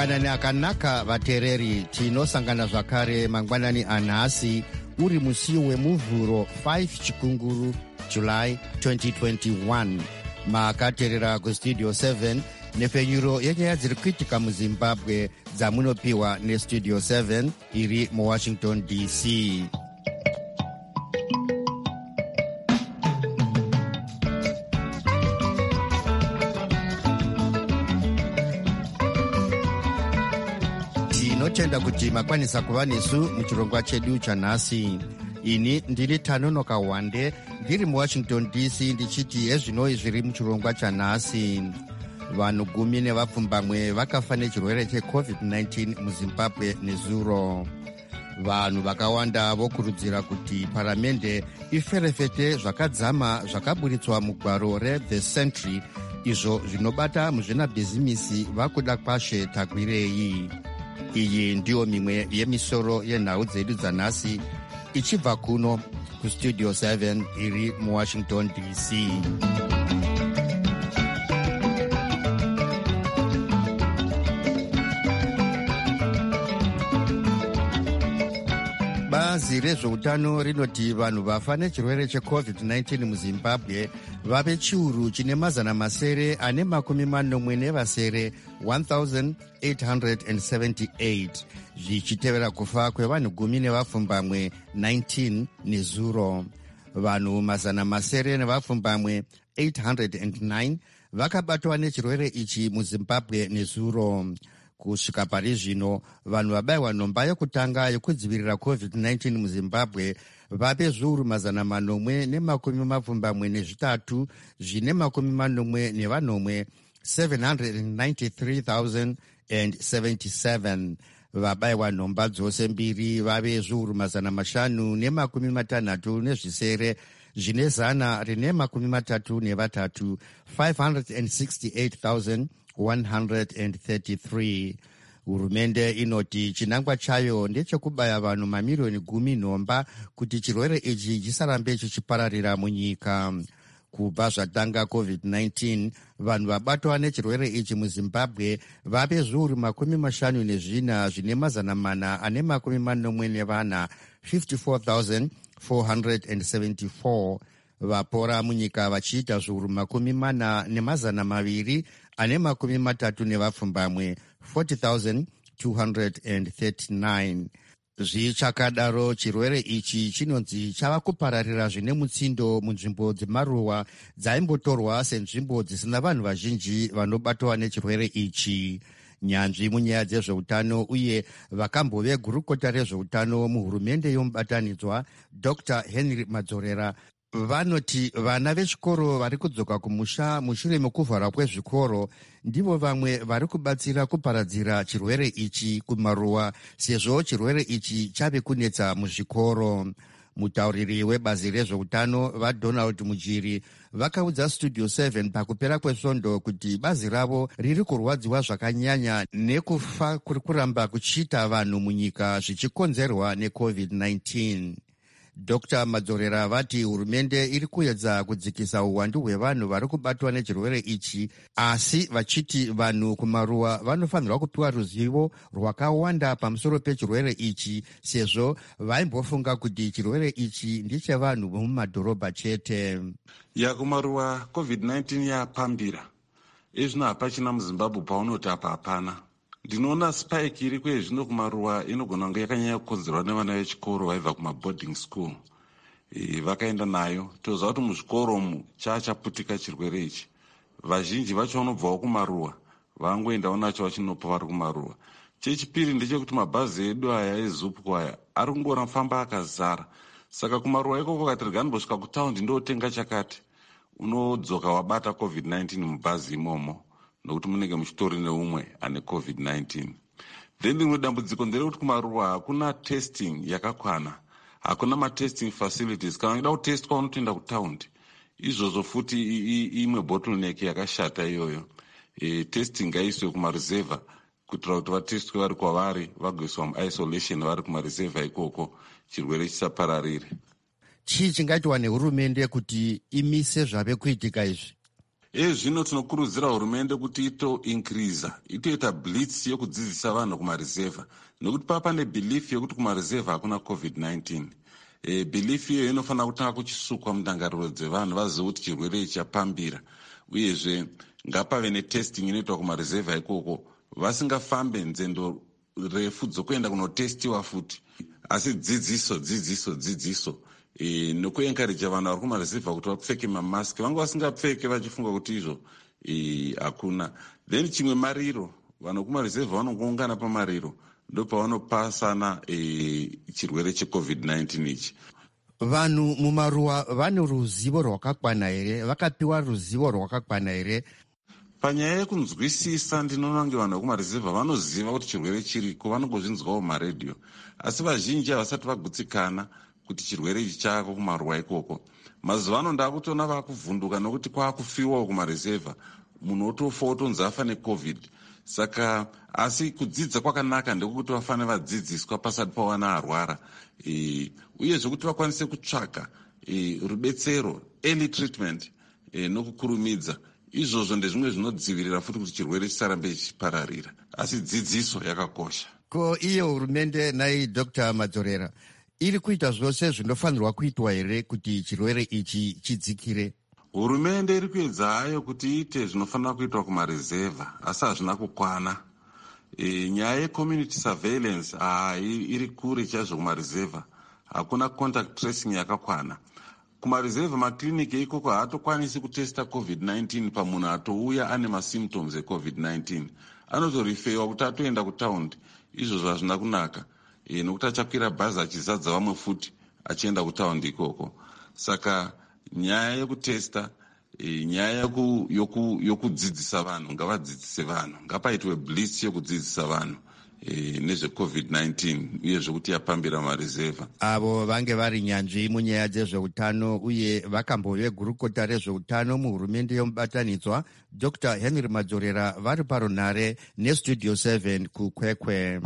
Mangwanani akanaka vateereri, tinosangana zvakare mangwanani anhasi uri musi wemuvhuro 5 chikunguru July 2021. Makateerera kustudio 7 nepfenyuro yenyaya dziri kuitika muZimbabwe dzamunopiwa nestudio 7 iri muWashington DC. Tinotenda kuti makwanisa kuva nesu muchirongwa chedu chanhasi. Ini ndiri Tanonoka Wande ndiri muWashington DC ndichiti hezvinoi zviri muchirongwa chanhasi. Vanhu 10 nevapfumbamwe vakafa nechirwere cheCovid-19 muZimbabwe nezuro. Vanhu vakawanda vokurudzira kuti paramende iferefete zvakadzama zvakaburitswa mugwaro reThe Century, izvo zvinobata muzvinabhizimisi vakuda kwashe tagwirei. Iyi ndiyo mimwe yemisoro yenhau dzedu dzanhasi ichibva kuno kustudio 7 iri muWashington DC. Bazi rezveutano rinoti vanhu vafa nechirwere cheCovid-19 muZimbabwe vave chiuru chine mazana masere ane 40 1878, zvichitevera kufa kwevanhu 10 nevapfumbamwe 19 nezuro. Vanhu mazana masere nevapfumbamwe 809 vakabatwa nechirwere ichi muZimbabwe nezuro. Kusvika pari zvino, vanhu vabayiwa nhomba yokutanga yokudzivirira COVID-19 muZimbabwe vave zviuru mazana 423 zvine 40 793,077. Vabayiwa nhomba dzose mbiri vave zviuru mazana 560 zvine 133 568,133. Hurumende inoti chinangwa chayo ndechekubaya vanhu mamirioni 10 nhomba kuti chirwere ichi chisarambe chichipararira munyika. Kubva zvatanga COVID-19, vanhu vabatwa nechirwere ichi muZimbabwe vave zviuru 54 zvine 444 54,474. Vapora munyika vachiita zviuru 40,200 ane 30 nevapfumbamwe 40,239. Zvichakadaro, chirwere ichi chinonzi chava kupararira zvine mutsindo munzvimbo dzemaruwa dzaimbotorwa senzvimbo dzisina vanhu vazhinji vanobatwa nechirwere ichi. Nyanzvi munyaya dzezveutano uye vakambove gurukota rezveutano muhurumende yomubatanidzwa Dr. Henry Madzorera vanoti vana vechikoro vari kudzoka kumusha mushure mekuvharwa kwezvikoro ndivo vamwe vari kubatsira kuparadzira chirwere ichi kumaruwa, sezvo chirwere ichi chave kunetsa muzvikoro. Mutauriri webazi rezveutano vaDonald Mujiri vakaudza studio 7 pakupera kwesvondo kuti bazi ravo riri kurwadziwa zvakanyanya nekufa kuri kuramba kuchiita vanhu munyika zvichikonzerwa neCovid-19. Dr. Madzorera vati hurumende iri kuedza kudzikisa uwandu hwevanhu vari kubatwa nechirwere ichi, asi vachiti vanhu kumaruwa vanofanirwa kupiwa ruzivo rwakawanda pamusoro pechirwere ichi, sezvo vaimbofunga kuti chirwere ichi ndechevanhu vomumadhorobha chete. Kumaruwa COVID-19 yapambira. Izvino hapachina muZimbabwe paunoti apa hapana. Ndinoona spike iri kwezvino kumaruwa inogona kunge yakanyanya kukonzerwa nevana vechikoro vaibva kumaboarding school. Vakaenda nayo. Toziva kuti muzvikoro umu chaputika chirwere ichi. Vazhinji vacho vanobvawo kumaruwa, vangoendawo nacho vachinopa vari kumaruwa. Chechipiri ndechekuti mabhazi edu aya eZupco aya ari kungora famba akazara. Saka kumaruwa ikoko katirigani mbosvika kutaundi ndotenga chakati, unodzoka wabata COVID-19 mubhazi imomo, nokuti munenge muchitori neumwe ane COVID-19. Then rimwe dambudziko nderekuti kumaruwa hakuna testing yakakwana, hakuna matesting facilities. Kana uchida kutestwa unotoenda kutaundi. Izvozvo futi imwe bottleneck yakashata iyoyo. Testing ngaiswe kumareserva kuitira kuti vatestwe vari kwavari, vagoiswa muisolation vari kumareserva ikoko, chirwere chisapararire. Chii chingaitwa nehurumende kuti imise zvave kuitika izvi? Zvino tinokurudzira hurumende kuti itoita blitz yekudzidzisa vanhu kumareserva, nokuti papa nebhilifu yekuti kumareserva hakuna COVID-19. Bhilifu iyoyo inofanira kutanga kuchisukwa mundangariro dzevanhu vazive kuti chirwere ichi chapambira, uyezve ngapave netesting inoitwa kumareserva ikoko, vasingafambe nzendo refu dzokuenda kunotestiwa futi, asi dzidziso nokuenkareja vanhu vari kumareserva kuti vapfeke mamaski, vanga vasingapfeke vachifunga kuti izvo hakuna. Then chimwe mariro, vanhu kumareserva vanongoungana pamariro, ndopavanopasana chirwere cheCovid-19 ichi. Vanhu mumaruwa vane ruzivo rwakakwana here? Vakapiwa ruzivo rwakakwana here? Panyaya yekunzwisisa, ndinoona kunge vanhu vekumareserva vanoziva kuti chirwere chiriko, vanongozvinzwawo mumaredhiyo, asi vazhinji havasati vagutsikana kuti chirwere ichi chako kumaruwa ikoko. Mazuva ano ndakutona vakuvhunduka nokuti kwakufiwawo kumareserva, munhu otofa otonzi afa neCovid. Saka asi kudzidza kwakanaka ndekuti vafane vadzidziswa pasati pawana arwara, uyezve kuti vakwanise kutsvaka rubetsero, early treatment, nokukurumidza. Izvozvo ndezvimwe zvinodzivirira futi kuti chirwere chisarambe chichipararira, asi dzidziso yakakosha. Ko iyo hurumende nai Dr. Madzorera iri kuita zvose zvinofanirwa kuitwa here kuti chirwere ichi chidzikire? Hurumende iri kuedza hayo kuti iite zvinofanira kuitwa kumareserva, asi hazvina kukwana. Nyaya yecommunity surveillance iri kure chaizvo kumareserva, hakuna contact tracing yakakwana. Kumareserva makliniki ikoko haatokwanisi kutesta COVID-19 pamunhu atouya ane masymptoms eCovid-19. Anotorifewa kuti atoenda kutaundi. Izvozvo hazvina kunaka, nokuti achakwira bhazi achizadza vamwe futi achienda kutaundi ikoko. Saka nyaya yekutesta, nyaya yokudzidzisa vanhu, ngavadzidzise vanhu, ngapaitwe blitz yokudzidzisa vanhu nezveCovid-19 uye zvokuti yapambira mareserva. Avo vange vari nyanzvi munyaya dzezveutano uye vakambove gurukota rezveutano muhurumende yomubatanidzwa, Dr. Henry Madzorera, vari parunhare neStudio 7 kuKwekwe.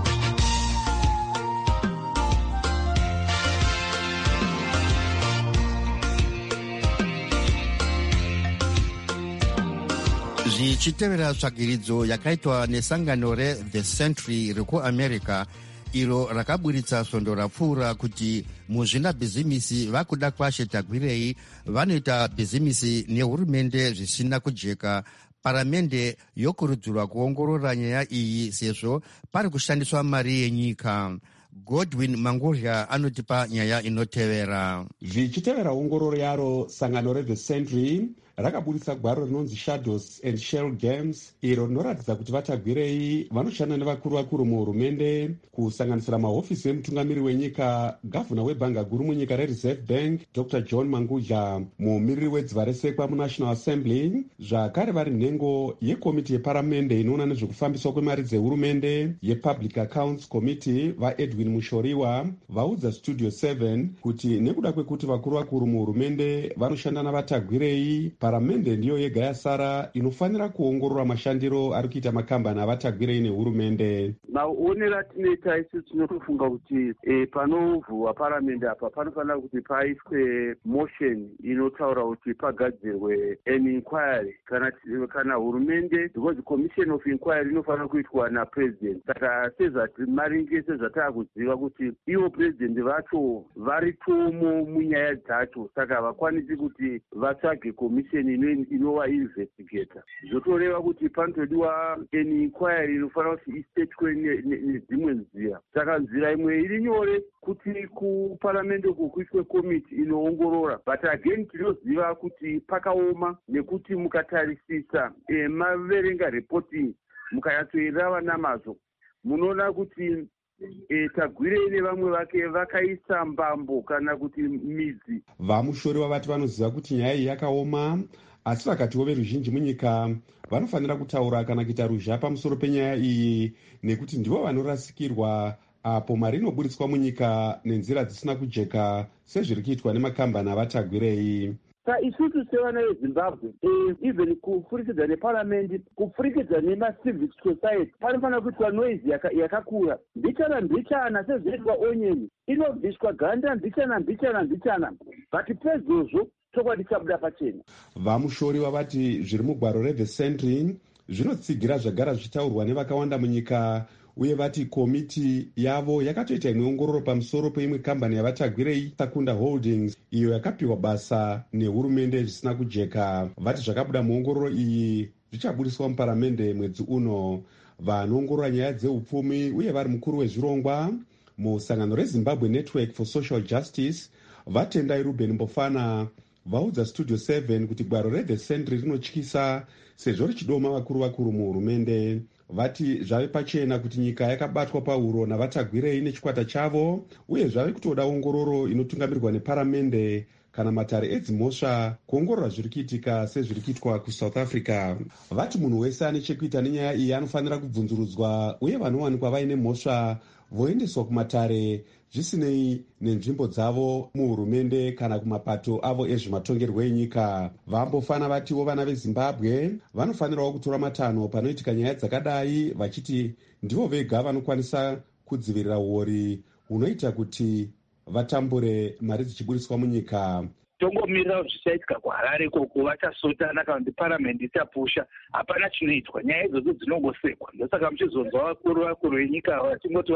Zvichitevera tsvagiridzo yakaitwa nesangano reThe Century rekuAmerica, iro rakaburitsa svondo rapfuura kuti muzvinabhizimisi vakuda kwashe tagwirei vanoita bhizimisi nehurumende zvisina kujeka. Paramende yokurudzirwa kuongorora nyaya iyi sezvo pari kushandiswa mari yenyika. Godwin Mangurya anotipa nyaya inotevera. Zvichitevera ongororo yaro, sangano reThe Century rakaburitsa gwaro rinonzi Shadows and Shell Games, iro rinoratidza kuti vatagwirei vanoshanda nevakuru muhurumende, kusanganisira mahofisi emutungamiri wenyika, gavhuna webhanga guru munyika reReserve Bank Dr. John Mangudya, mumiriri wedziva resekwa muNational Assembly, zvakare vari nhengo yekomiti yeparamende inoona nezvekufambiswa kwemari dzehurumende yePublic Accounts Committee vaEdwin Mushoriwa vaudza Studio 7 kuti nekuda kwekuti vakuru muhurumende vanoshanda navatagwirei, paramende ndiyo yega yasara inofanira kuongorora mashandiro ari kuita makambani avatagwirei nehurumende. Maonero atinoita isu tinotofunga kuti panovhurwa paramende apa panofanira kuti paiswe motion inotaura kuti pagadzirwe an inquiry kana hurumende, because commission of inquiry inofanira kuitwa napresident. Saka maringe sezvataakuziva kuti ivo president vacho varitomo munyaya dzacho, saka havakwanisi kuti vatsvage commission inova investigator. Zvotoreva kuti panotodiwa an inquiry inofanira kuti isetwe nedzimwe nzira. Saka nzira imwe iri nyore kuti kuparamende uko kuiswe komiti inoongorora, but again tinoziva kuti pakaoma, nekuti mukatarisisa maverenga reporting mukanyatsoerava namazvo munoona kuti tagwirei nevamwe vake vakaisa mbambo kana kuti midzi. Vamushori vati vanoziva kuti nyaya iyi yakaoma, asi vakatiwo veruzhinji munyika vanofanira kutaura kana kuita ruzha pamusoro penyaya iyi, nekuti ndivo vanorasikirwa apo mari inoburitswa munyika nenzira dzisina kujeka sezviri kuitwa nemakambani avatagwirei. Isusu sevana veZimbabwe, even kupfurikidza neparamendi, kupfurikidza nemacivic society, panofanira kuitwa noise yakakura. Mbichana sezvinoitwa onyeni, inobviswa ganda mbichana. But pezvozvo chokwadi chabuda pachena. Vamushori vavati zviri mugwaro reThe Sentry zvinotsigira zvagara zvichitaurwa nevakawanda munyika, uye vati komiti yavo yakatoita imwe ongororo pamusoro peimwe kambani yavatagwirei Sakunda Holdings, iyo yakapiwa basa nehurumende zvisina kujeka. Vati zvakabuda muongororo iyi zvichabudiswa muparamende mwedzi uno. Vanoongorora nyaya dzeupfumi uye vari mukuru wezvirongwa musangano reZimbabwe Network for Social Justice vatendai Ruben Mbofana vaudza Studio 7 kuti gwaro reThe Sentry rinotyisa sezvo richidoma vakuru muhurumende. Vati zvave pachena kuti nyika yakabatwa pauro navatagwirei nechikwata chavo, uye zvave kutoda ongororo inotungamirwa neparamende kana matare edzimhosva kuongorora zviri kuitika sezviri kuitwa kuSouth Africa. Vati munhu wese ane chekuita nenyaya iyi anofanira kubvunzurudzwa, uye vanowanikwa vaine mhosva voendeswa kumatare zvisinei nenzvimbo dzavo muhurumende kana kumapato avo ezvematongerwo enyika. Vambofana vatiwo vana veZimbabwe vanofanirawo kutora matanho panoitika nyaya dzakadai, vachiti ndivo vega vanokwanisa kudzivirira uori hunoita kuti vatambure mari dzichibudiswa munyika. Tongomirira zvichaitika kuHarare koko, vachasotana kana kuti paramende ichapusha, hapana chinoitwa. Nyaya idzodzo dzinongosekwa. Ndosaka muchizonzwa vakuru venyika vachingoti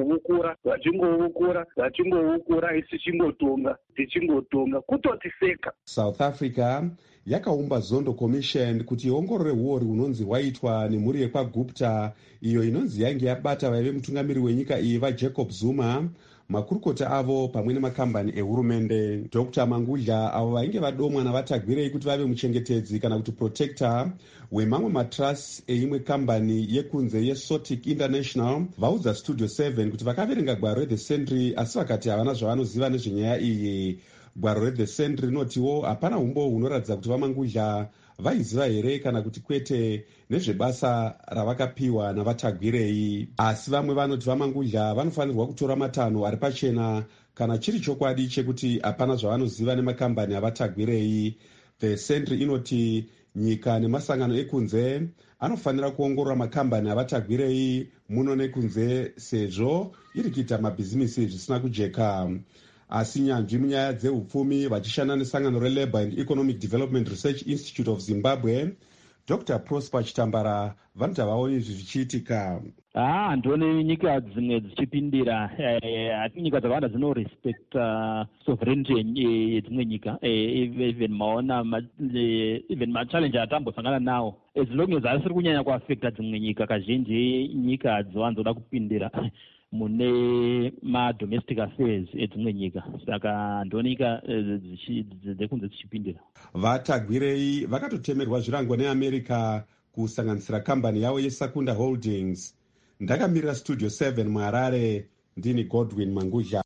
vachingovukura isi tichingotonga kutotiseka. South Africa yakaumba Zondo Commission kuti iongorore uori hunonzi hwaitwa nemhuri yekwaGupta, iyo inonzi yainge yabata vaive mutungamiri wenyika iyi vaJacob Zuma, makurukota avo pamwe nemakambani ehurumende. Dr. Mangudla avo vainge vadomwa navatagwirei kuti vave muchengetedzi kana kuti protector wemamwe matrusts eimwe kambani yekunze yeSotic International vaudza Studio 7 kuti vakaverenga gwaro reThe Sentry asi vakati havana zvavanoziva nezvenyaya iyi. Gwaro reThe Sentry rinotiwo hapana umbo hunoratidza kuti vaMangudla vaiziva here kana kuti kwete nezvebasa ravakapiwa navatagwirei. Asi vamwe vanoti vaMangudla vanofanirwa kutora matanho ari pachena kana chiri chokwadi chekuti hapana zvavanoziva nemakambani avatagwirei. The Sentry inoti nyika nemasangano ekunze anofanira kuongorora makambani avatagwirei muno nekunze sezvo iri kuita mabhizimisi zvisina kujeka. Asi nyanzvi munyaya dzeupfumi vachishanda nesangano reLabour and Economic Development Research Institute of Zimbabwe, Dr. Prosper Chitambara vanoti havaoni izvi zvichiitika. Handoni nyika dzimwe dzichipindira, hati nyika dzakawanda dzinorespekta sovereignty yedzimwe nyika, even machallenge atambosangana nawo, as long as asiri kunyanya kuafekta dzimwe nyika, kazhinji nyika hadziwanzoda kupindira mune madomestic affairs edzimwe nyika, saka ndonika dzekunze dzichipindira. Vatagwirei vakatotemerwa zvirango neAmerica kusanganisira kambani yavo yeSakunda Holdings. Ndakamirira Studio 7 muHarare, ndini Godwin Mangudla.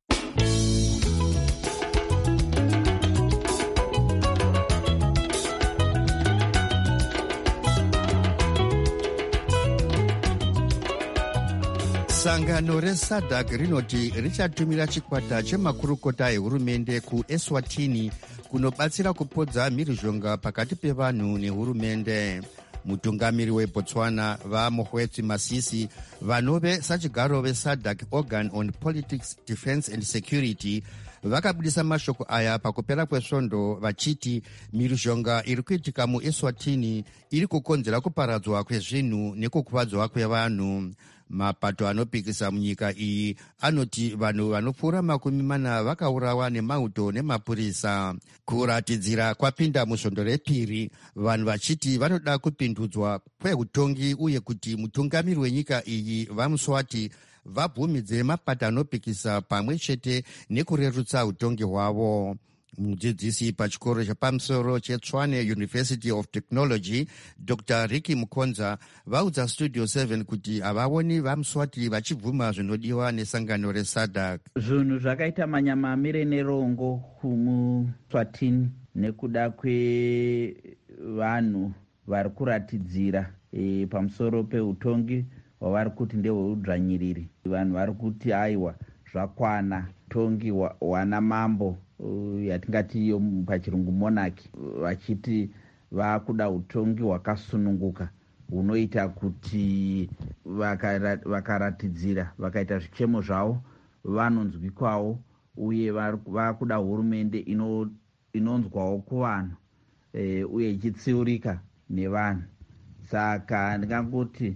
Sangano reSADC rinoti richatumira chikwata chemakurukota ehurumende kuEswatini kunobatsira kupodza mhirizhonga pakati pevanhu nehurumende. Mutungamiri weBotswana vaMokgweetsi Masisi vanove sachigaro veSADC Organ on Politics, Defence and Security vakabudisa mashoko aya pakupera kwesvondo vachiti mhirizhonga iri kuitika muEswatini iri kukonzera kuparadzwa kwezvinhu nekukuvadzwa kwevanhu. Mapato anopikisa munyika iyi anoti vanhu vanopfuura 40 vakaurawa nemauto nemapurisa. Kuratidzira kwapinda musvondo repiri, vanhu vachiti vanoda kupindudzwa kweutongi uye kuti mutungamiri wenyika iyi vaMswati vabvumidze mapato anopikisa pamwe chete nekurerutsa utongi hwavo. Mudzidzisi pachikoro chapamusoro cheTshwane University of Technology, Dr. Ricky Mukonza vaudza Studio 7 kuti havaoni vaMswati vachibvuma zvinodiwa nesangano reSADC. Zvinhu zvakaita manyamamire nerongo kuMuswatini nekuda kwevanhu vari kuratidzira pamusoro peutongi hwavari kuti ndehweudzvanyiriri. Vanhu vari kuti aiwa zvakwana, tongi wana mambo yatingati pachirungu monarchy, vachiti vakuda utongi hwakasununguka hunoita kuti vakaratidzira vakaita zvichemo zvavo vanonzwikwawo, uye vakuda hurumende inonzwawo kuvanhu uye ichitsiurika nevanhu. Saka ndingangoti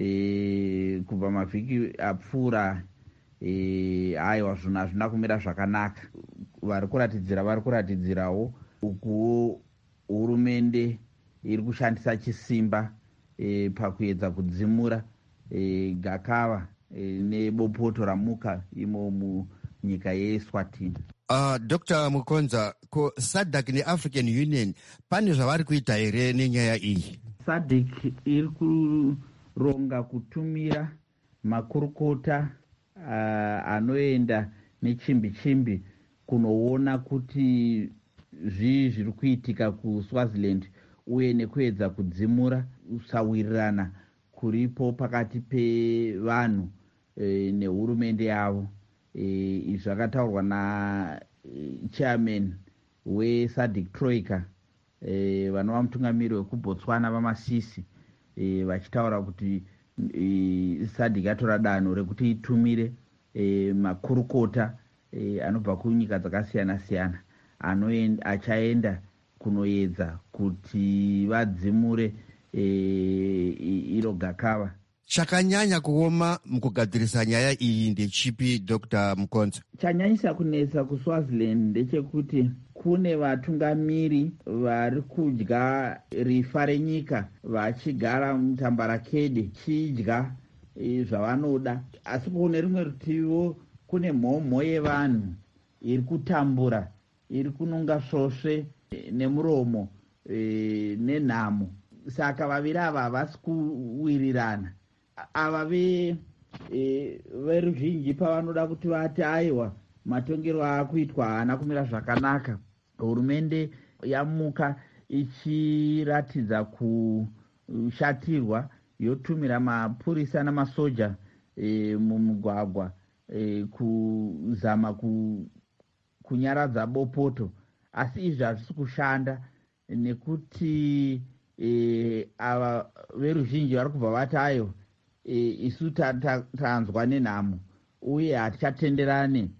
kubva mavhiki apfuura aiwa zvinhu hazvina kumira zvakanaka. Vari kuratidzirawo uku hurumende iri kushandisa chisimba pakuedza kudzimura gakava nebopoto ramuka imo munyika yeEswatini. Dr. Mukonza, ko SADC neAfrican Union pane zvavari kuita here nenyaya iyi? SADC iri kuronga kutumira makurukota anoenda nechimbi-chimbi kunoona kuti zvii zviri kuitika kuSwaziland uye nekuedza kudzimura kusawirirana kuripo pakati pevanhu nehurumende yavo. Izvi zvakataurwa nachairman weSADC Troika vanova mutungamiri wekuBotswana vaMasisi, vachitaura kuti SADC yatora danho rekuti itumire makurukota anobva kunyika dzakasiyana-siyana achaenda kunoedza kuti vadzimure iro gakava. Chakanyanya kuoma mukugadzirisa nyaya iyi ndechipi, Dr. Mukonza? Chanyanyisa kunetsa kuSwaziland ndechekuti kune vatungamiri vari kudya rifa renyika vachigara mutambarakede chidya zvavanoda, asi kune rimwe rutivo kune mhomho yevanhu iri kutambura, iri kunonga svosve nemuromo nenhamo. Saka vaviri ava havasi kuwirirana. Ava veruzhinji pavanoda kuti vati aiwa matongero akuitwa haana kumira zvakanaka, hurumende yamuka ichiratidza kushatirwa yotumira mapurisa namasoja mumugwagwa kuzama kunyaradza bopoto. Asi izvi hazvisi kushanda nekuti ava veruzhinji vari kubva vati aiwa isu tanzwa nenhamo uye hatichatenderane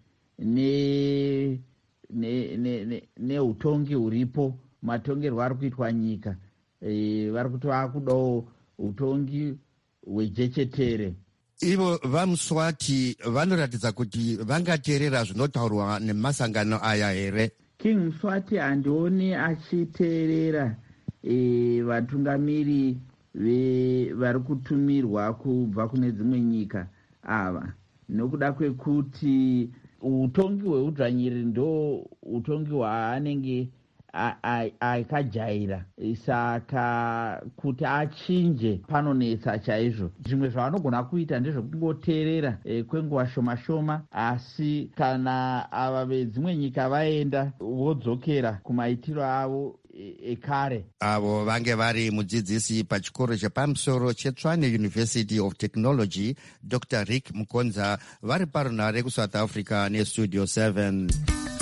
neutongi huripo, matongerwo ari kuitwa nyika. Vari kuti vakudawo utongi hwejechetere. Ivo vaMswati vanoratidza kuti vangateerera zvinotaurwa nemasangano aya here? King Mswati handioni achiteerera vatungamiri vari kutumirwa kubva kune dzimwe nyika ava, nokuda kwekuti utongi hweudzvanyiriri ndo utongi hwaanenge akajaira. Saka kuti achinje panonetsa chaizvo. Zvimwe zvavanogona kuita ndezvekungoteerera kwenguva shoma-shoma, asi kana ava vedzimwe nyika vaenda vodzokera kumaitiro avo ekare. Avo vange vari mudzidzisi pachikoro chepamusoro cheTshwane University of Technology, Dr. Rick Mukonza, vari parunhare kuSouth Africa neStudio 7.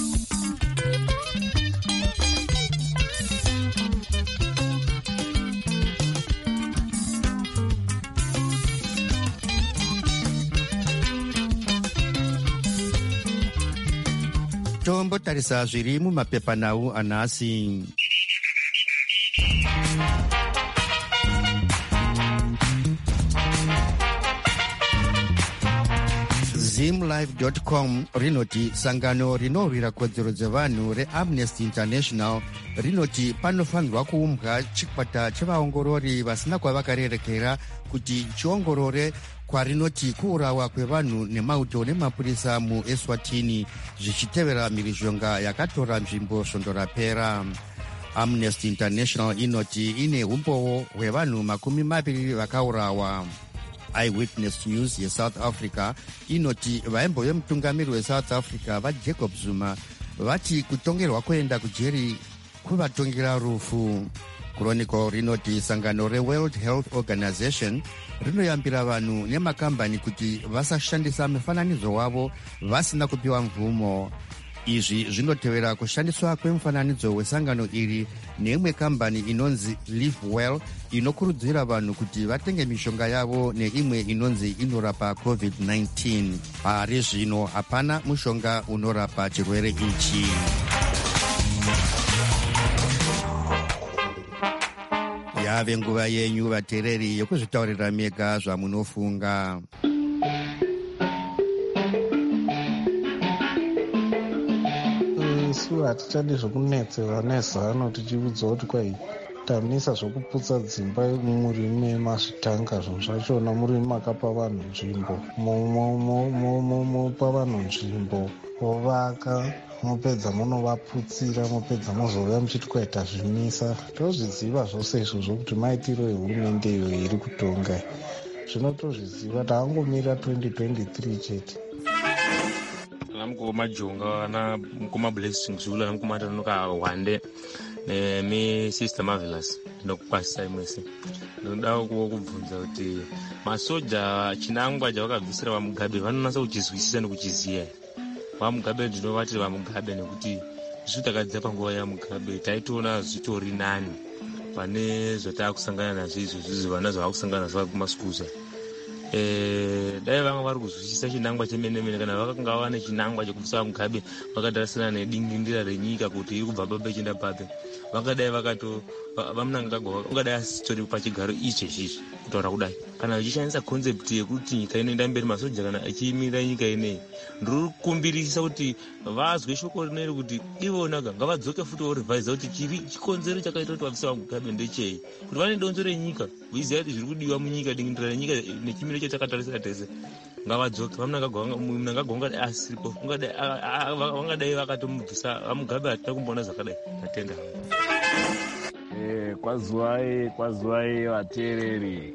Tombotarisa zviri mumapepanhau anhasi. Zimlive.com rinoti sangano rinorwira kodzero dzevanhu reAmnesty International rinoti panofanirwa kuumbwa chikwata chevaongorori vasina kwavakarerekera kuti chiongorore kwarinoti kuurawa kwevanhu nemauto nemapurisa muEswatini zvichitevera mhirizhonga yakatora nzvimbo svondo rapera. Amnesty International inoti ine umbowo hwevanhu 20 vakaurawa. Eyewitness News yeSouth Africa inoti vaimbo vemutungamiri weSouth Africa vaJacob Zuma vati kutongerwa kuenda kujeri kuvatongera rufu. Chronicle rinoti sangano reWorld Health Organization rinoyambira vanhu nemakambani kuti vasashandisa mufananidzo wavo vasina kupiwa mvumo. Izvi zvinotevera kushandiswa kwemufananidzo wesangano iri neimwe kambani inonzi Live Well inokurudzira vanhu kuti vatenge mishonga yavo neimwe inonzi inorapa COVID-19. Pari zvino hapana mushonga unorapa chirwere ichi. yave nguva yenyu vateereri yokuzvitaurira mega zvamunofunga. Isu hatichadi zvokunetserwa nezano tichiudzwa kuti kwai tamisa zvokuputsa dzimba murimi mazvitanga. Zvinhu zvachona murimi makapa vanhu nzvimbo, mopa vanhu nzvimbo vovaka, mopedza munovaputsira, mopedza mozouya muchiti kwaita zvimisa. Tozviziva zvose izvo zvokuti maitiro ehurumende iyo iri kutonga. Zvinotozviziva, taangomira 2023 chete. Mukoma Jonga na mukoma Blessing Zulu na mukoma Tanuka Wande me Sister Marvelous ndinokupasa imwese. Ndinoda kubvunza kuti masoja chinangwa chavakabvisira vaMugabe vanonasa kuchizwisisa nekuchiziya. VaMugabe ndinovati vaMugabe nekuti isu takadza panguva yaMugabe taitoona zvitori nani pane zvataakusangana nazvo izvozvo vana zvavakusangana nazvo kumasikuza. Dai vanga vari kuzwisisa chinangwa chemene-mene kana vakanga vane chinangwa chekubvisa Mugabe vakatarisana nedingindira renyika kuti iri kubva pape chienda pape, vakadai vamunangagwa ungadai asitori pachigaro ichi kutaura kudai. Kana vachishandisa konzepti yekuti nyika inoenda mberi masoja kana achiimira nyika ineyi, ndiri kukumbirisa kuti vazwe shoko rineri kuti ivona ngavadzoke futi vorivhaisa kuti chikonzero chakaita kuti vabvisa Mugabe ndechei, kuti vane donzo renyika viziva kuti zviri kudiwa munyika, dingindira renyika nechimiro chatakatarisira tese. Ngavadzoke vamunangagwa ungadai asiripo, vangadai vakatomubvisa Mugabe. Hatita kumboona zvakadai. Tatenda. Kwazuwai vateereri,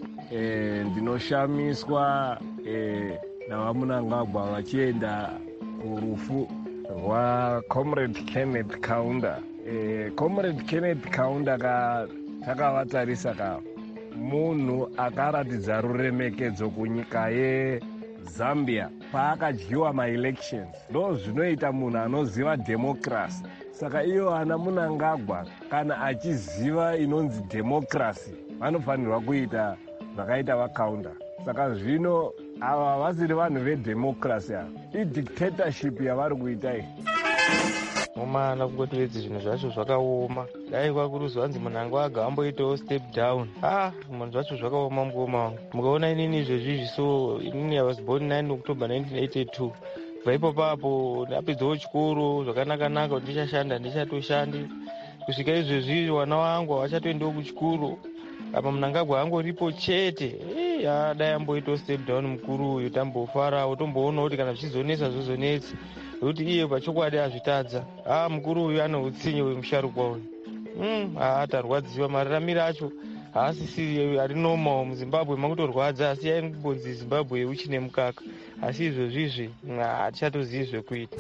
ndinoshamiswa navamunangagwa vachienda kurufu rwaComrade Kenneth Kaunda. Comrade Kenneth Kaunda takavatarisa munhu akaratidza ruremekedzo kunyika yeZambia paakadyiwa maelections. Ndo zvinoita munhu anoziva democracy. Saka iyo ana Munangagwa kana achiziva inonzi democracy vanofanirwa kuita zvakaita vaKaunda. Saka zvino ava vasiri vanhu vedemocracy, idictatorship yavari kuita iyi. Mumana kungotoedzi zvinhu zvacho zvakaoma. Dai kwakuri zvanzi Munangagwa amboitawo step down. Munhu zvacho zvakaoma mukoma wangu. Mukaona inini izvezvizvi, so inini I was born 9 October 1982. Vaipo papo ndapedzawo chikoro zvakanaka-naka kuti ndichashanda ndichatoshandi. Kusvika izvezvi wana wangu havachatoendawo kuchikoro. Apa Munangagwa angoripo chete. Dai amboitawo step down mukuru uyu, tambofarawo tomboonawo kuti kana zvichizonetsa zvozonetsa. Nokuti iye pachokwadi azvitadza. Mukuru uyu ane utsinye uyu musharukwa uyu. Tarwadziwa mararamiro acho haasisiri ari normal muZimbabwe makutorwadza, asi yaingobonzi Zimbabwe uchine mukaka. Asi izvozvizvi hatichatozivi zvekuita.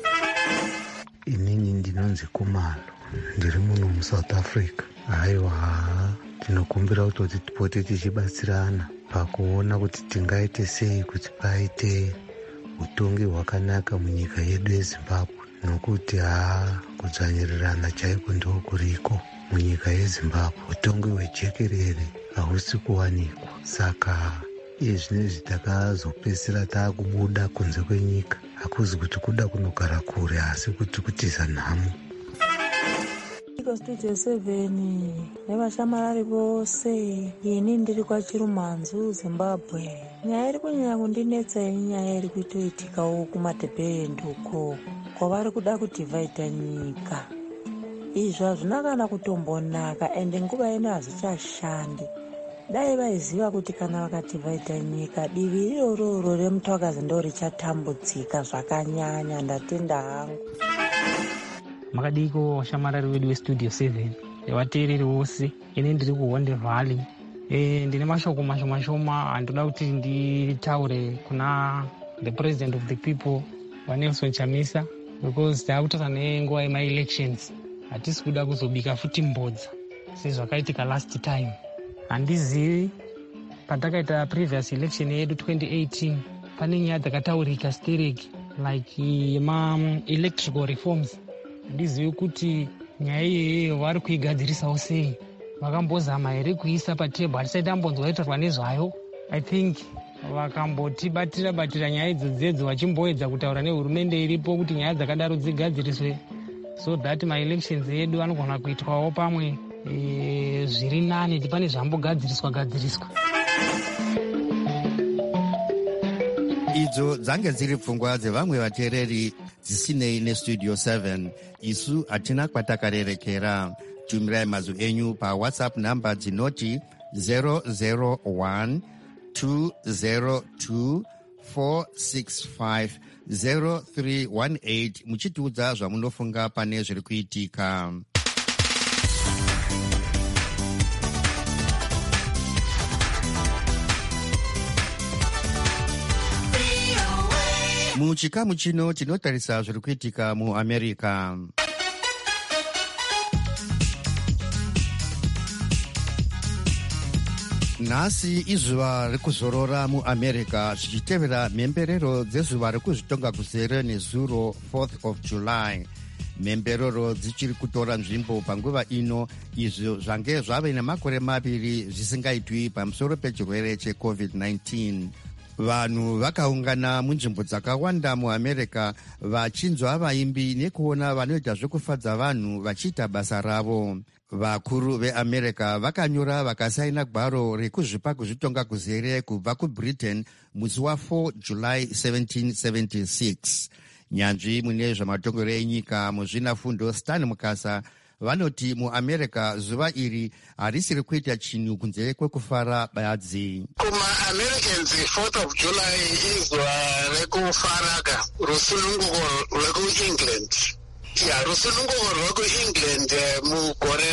Inini ndinonzi Kumalo, ndiri muno muSouth Africa. Haiwa, tinokumbira kuti tipote tichibatsirana pakuona kuti tingaite sei kuti paite utongi hwakanaka munyika yedu yeZimbabwe, nokuti kudzvanyirirana chaiko ndokuriko munyika yeZimbabwe. Utongi hwejekerere hahusi kuwanikwa. Saka iye zvinezvi takazopedzisira taakubuda kunze kwenyika. Hakuzi kuti kuda kunogara kure, asi kuti kutiza nhamo. Studio 7 nevashamarari vose, ini ndiri kwaChirumanzu, Zimbabwe. Nyaya iri kunyanya kundinetsa inyaya iri kuitoitikawo kumatebhende uko kwavari kuda kudhivhaidha nyika. Izvo hazvina kana kutombonaka, ende nguva ino hazvichashandi. Dai vaiziva kuti kana vakadhivhaidha nyika, divi iroro remutwakazi ndo richatambudzika zvakanyanya. Ndatenda hangu. Makadiko washamarari wedu weStudio 7 nevateereri vose, ini ndiri kuHonde Valley. Ndine mashoko mashoma andoda kuti nditaure kuna the president of the people vaNelson Chamisa, because taakutaura nenguva yemaelections. Hatisi kuda kuzobika futi mbodza sezvakaitika last time. Handizivi patakaita previous election yedu 2018 pane nyaya dzakataurika stereki like electrical reforms. Handizivi kuti nyaya iyeyo vari kuigadzirisawo sei, vakambozama here kuisa patebho. Hatisaita tambonzwa itaurwa nezvayo. I think vakambotibatira nyaya idzodzo vachimboedza kutaura nehurumende iripo kuti nyaya dzakadaro dzigadziriswe, so that maelections edu anogona kuitwawo pamwe zviri nane ndipane zvambogadziriswa. idzo dzange dziri pfungwa dzevamwe vateereri dzisinei nestudio 7. isu hatina kwatakarerekera. tumirai mazwi enyu pawhatsapp namba dzinoti 001 202 465 0318 muchitiudza zvamunofunga pane zviri kuitika. muchikamu chino tinotarisa zviri kuitika muamerica. nhasi izuva rekuzorora muamerica zvichitevera mhemberero dzezuva rekuzvitonga kuzere nezuro 4th of July. mhemberero dzichiri kutora nzvimbo panguva ino, izvo zvange zvave nemakore maviri zvisingaitwi pamusoro pechirwere cheCovid-19. vanhu vakaungana munzvimbo dzakawanda muamerica vachinzwa vaimbi nekuona vanoita zvekufadza vanhu vachiita basa ravo. vakuru veamerica vakanyora vakasaina gwaro rekuzvipa kuzvitonga kuzere kubva kubritain musi wa4 July 1776. nyanzvi mune zvamatongero enyika muzvinafundo Stan Mukasa vanoti muamerica zuva iri harisiri kuita chinhu kunze kwekufara badzi. kuma-americans 4th of July izuva rekufaraga rusununguko rwekuengland. rusununguko rwekuengland mugore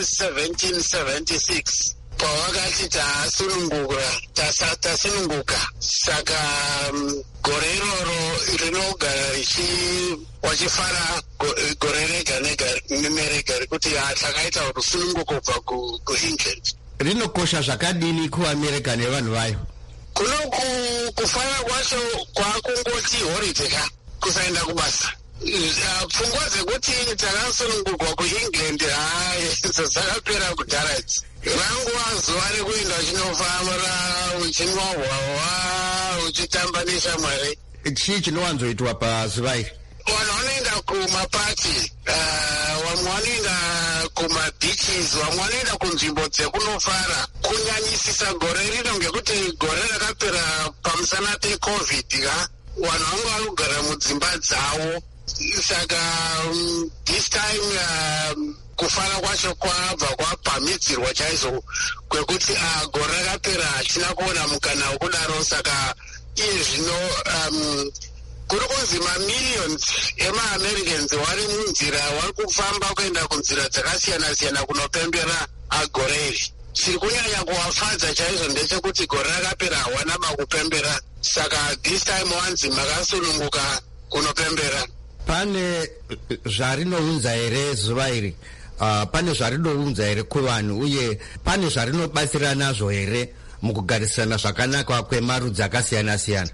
ra1776 pavakati tasununguka. saka gore iroro rinogara wachifara gore rega nega rekuti takaita rusununguko kubva kuengland. rinokosha zvakadini kuamerica nevanhu vayo? kuno kufara kwacho kwakungoti holiday kusaenda kubasa. pfungwa dzekuti takasunungurwa kuengland dzakapera kudhara idzi. ranguva zuva rekuenda uchinofara uchinwa hwahwa uchitamba neshamwari. chii chinowanzoitwa pazuva iri? vanhu vanoenda kumapati, vamwe vanoenda kumabeaches, vamwe vanoenda kunzvimbo dzekunofara. kunyanyisisa gore rino ngekuti gore rakapera pamusana peCovid vanhu vanga vari kugara mudzimba dzavo. saka this time kufara kwacho kwabva kwapamhidzirwa chaizvo kwekuti gore rakapera hatina kuona mukana wekudaro. saka iye zvino kuri kunzi mamillions ema-americans vari munzira, vari kufamba kuenda kunzira dzakasiyana-siyana kunopembera gore iri. chiri kunyanya kuvafadza chaizvo ndechekuti gore rakapera hawana bakupembera. saka this time wanzi makasununguka kunopembera. pane zvarinounza here zuva iri? pane zvarinounza here kuvanhu, uye pane zvarinobatsira nazvo here mukugarisana zvakanaka kwemarudzi akasiyana-siyana?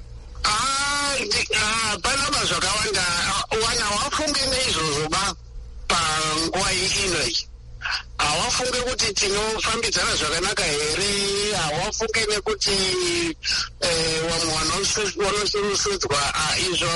panaba zvakawanda. wana wafunge neizvozvo panguva inoi. hawafunge kuti tinofambidzana zvakanaka here, hawafunge nekuti vamwe vanosurusudzwa izvo.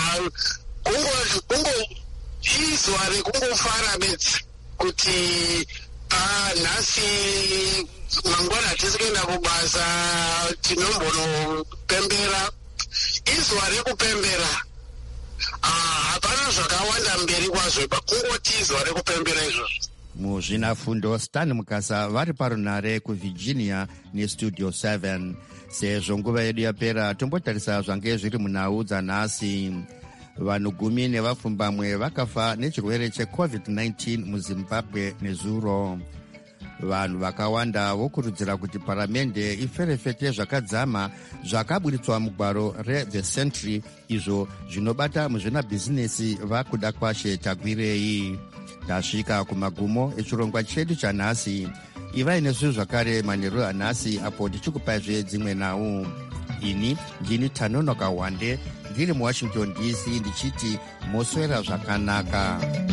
izuva rekungofara bedzi kuti nhasi mangwana hatisi kuenda kubasa tinombonopembera. izuva rekupembera, hapana zvakawanda mberi kwazvo, kungoti izuva rekupembera izvozvo. muzvinafundo Stan Mukasa vari parunhare kuvirginia nestudio 7. sezvo nguva yedu yapera tombotarisa zvange zviri munhau dzanhasi. vanhu 10 nevapfumbamwe vakafa nechirwere cheCovid-19 muZimbabwe nezuro. vanhu vakawanda vokurudzira kuti paramende iferefete zvakadzama zvakaburitswa mugwaro reThe Century, izvo zvinobata muzvinabhizinesi vakuda kwashe tagwirei. tasvika kumagumo echirongwa chedu chanhasi. ivai nesu zvakare manheru anhasi apo tichikupaizve dzimwe nhau. ini ndini Tanonoka Wande ndiri muWashington DC ndichiti moswera zvakanaka.